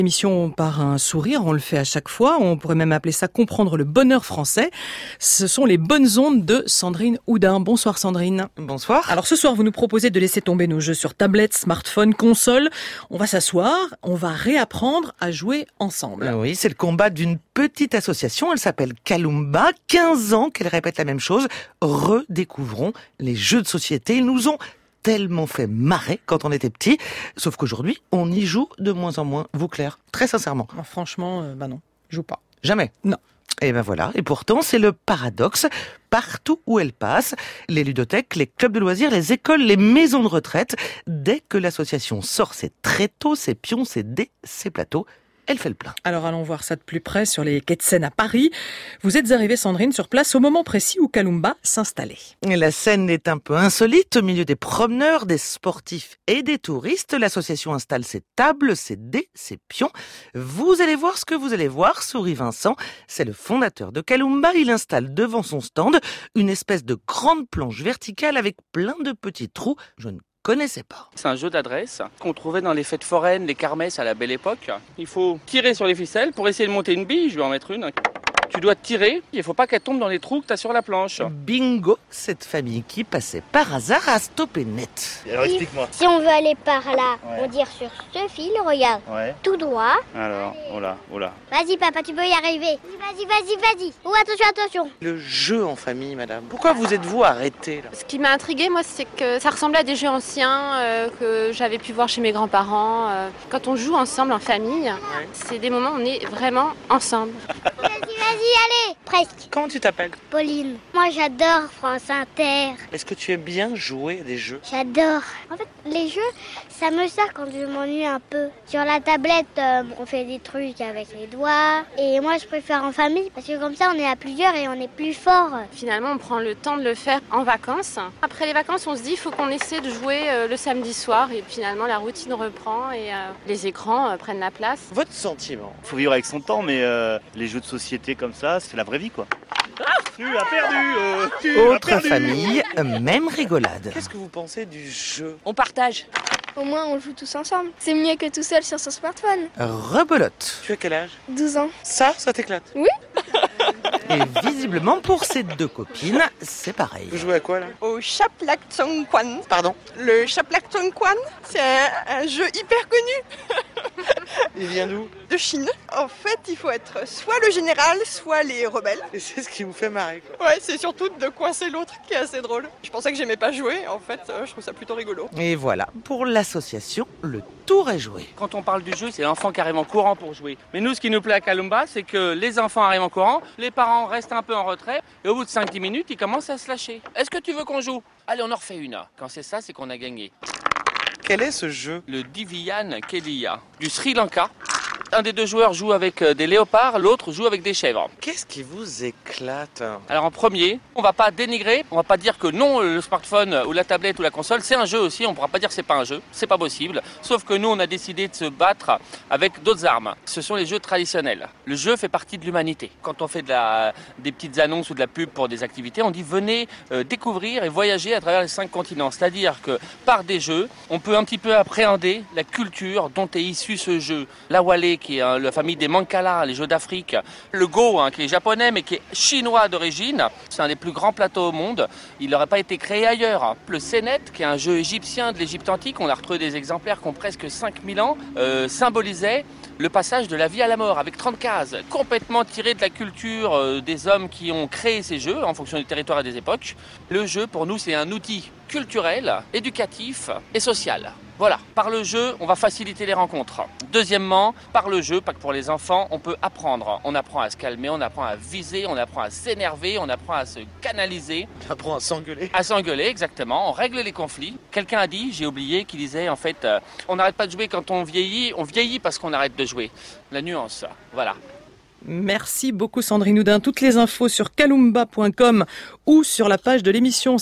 Émission par un sourire, on le fait à chaque fois. On pourrait même appeler ça comprendre le bonheur français. Ce sont les bonnes ondes de Sandrine Houdin. Bonsoir Sandrine. Bonsoir. Alors ce soir, vous nous proposez de laisser tomber nos jeux sur tablette, smartphone, console. On va s'asseoir, on va réapprendre à jouer ensemble. Oui, c'est le combat d'une petite association. Elle s'appelle Kalumba. 15 ans qu'elle répète la même chose. Redécouvrons les jeux de société. Ils nous ont tellement fait marrer quand on était petit. Sauf qu'aujourd'hui, on y joue de moins en moins. Vous, Claire, très sincèrement. Franchement, non, je joue pas. Jamais. Non. Et ben voilà. Et pourtant, c'est le paradoxe. Partout où elle passe, les ludothèques, les clubs de loisirs, les écoles, les maisons de retraite, dès que l'association sort ses tréteaux, ses pions, ses dés, ses plateaux, elle fait le plein. Alors allons voir ça de plus près sur les quais de Seine à Paris. Vous êtes arrivée, Sandrine, sur place au moment précis où Kalumba s'installait. La scène est un peu insolite. Au milieu des promeneurs, des sportifs et des touristes, l'association installe ses tables, ses dés, ses pions. Vous allez voir ce que vous allez voir, sourit Vincent. C'est le fondateur de Kalumba. Il installe devant son stand une espèce de grande planche verticale avec plein de petits trous. Je ne connaissais pas. C'est un jeu d'adresse qu'on trouvait dans les fêtes foraines, les kermesses à la belle époque. Il faut tirer sur les ficelles pour essayer de monter une bille, je vais en mettre une. Tu dois tirer, il ne faut pas qu'elle tombe dans les trous que tu as sur la planche. Bingo, cette famille qui passait par hasard a stoppé net. Alors explique-moi. Si on veut aller par là, on tire sur ce fil, regarde, tout droit. Alors, oh là. Vas-y papa, tu peux y arriver. Vas-y. Oh, attention. Le jeu en famille, madame. Pourquoi vous êtes-vous arrêtée là ? Ce qui m'a intriguée, moi, c'est que ça ressemblait à des jeux anciens que j'avais pu voir chez mes grands-parents. Quand on joue ensemble en famille, c'est des moments où on est vraiment ensemble. Vas-y, allez. Presque. Comment tu t'appelles ? Pauline. Moi, j'adore France Inter. Est-ce que tu aimes bien jouer à des jeux ? J'adore. En fait, les jeux, ça me sert quand je m'ennuie un peu. Sur la tablette, on fait des trucs avec les doigts. Et moi, je préfère en famille parce que comme ça, on est à plusieurs et on est plus fort. Finalement, on prend le temps de le faire en vacances. Après les vacances, on se dit, il faut qu'on essaie de jouer le samedi soir. Et finalement, la routine reprend et les écrans prennent la place. Votre sentiment ? Faut vivre avec son temps, mais les jeux de société comme ça, c'est la vraie vie quoi. Tu as perdu. Autre famille, même rigolade. Qu'est-ce que vous pensez du jeu ? On partage. Au moins, on joue tous ensemble. C'est mieux que tout seul sur son smartphone. Rebelote. Tu as quel âge ? 12 ans. Ça t'éclate ? Oui. Et visiblement, pour ces deux copines, c'est pareil. Vous jouez à quoi là ? Au Chaplak-Tsong-Kwan. Pardon ? Le Chaplak-Tsong-Kwan, c'est un jeu hyper connu. Il vient d'où ? De Chine. En fait, il faut être soit le général, soit les rebelles. Et c'est ce qui vous fait marrer quoi. Ouais, c'est surtout de coincer l'autre qui est assez drôle. Je pensais que j'aimais pas jouer, en fait, je trouve ça plutôt rigolo. Et voilà, pour l'association, le tour est joué. Quand on parle du jeu, c'est l'enfant qui arrive en courant pour jouer. Mais nous, ce qui nous plaît à Kalumba, c'est que les enfants arrivent en courant, les parents restent un peu en retrait, et au bout de 5-10 minutes, ils commencent à se lâcher. Est-ce que tu veux qu'on joue ? Allez, on en refait une. Quand c'est ça, c'est qu'on a gagné. Quel est ce jeu ? Le Diviyan Kedia, du Sri Lanka. Un des deux joueurs joue avec des léopards, l'autre joue avec des chèvres. Qu'est-ce qui vous éclate ? Alors en premier, on va pas dénigrer, on va pas dire que non, le smartphone ou la tablette ou la console, c'est un jeu aussi, on pourra pas dire que c'est pas un jeu, c'est pas possible. Sauf que nous, on a décidé de se battre avec d'autres armes. Ce sont les jeux traditionnels. Le jeu fait partie de l'humanité. Quand on fait des petites annonces ou de la pub pour des activités, on dit venez découvrir et voyager à travers les 5 continents. C'est-à-dire que par des jeux, on peut un petit peu appréhender la culture dont est issu ce jeu. La Wallé, qui est la famille des Mancala, les jeux d'Afrique. Le Go, qui est japonais mais qui est chinois d'origine. C'est un des plus grands plateaux au monde. Il n'aurait pas été créé ailleurs. Le Senet, qui est un jeu égyptien de l'Égypte antique, on a retrouvé des exemplaires qui ont presque 5000 ans, symbolisait le passage de la vie à la mort avec 30 cases, complètement tiré de la culture des hommes qui ont créé ces jeux en fonction du territoire et des époques. Le jeu, pour nous, c'est un outil culturel, éducatif et social. Voilà, par le jeu, on va faciliter les rencontres. Deuxièmement, par le jeu, pas que pour les enfants, on peut apprendre. On apprend à se calmer, on apprend à viser, on apprend à s'énerver, on apprend à se canaliser. On apprend à s'engueuler. À s'engueuler, exactement. On règle les conflits. Quelqu'un a dit, j'ai oublié, qu'il disait en fait, on n'arrête pas de jouer quand on vieillit parce qu'on arrête de jouer. La nuance, voilà. Merci beaucoup Sandrine Houdin. Toutes les infos sur kalumba.com ou sur la page de l'émission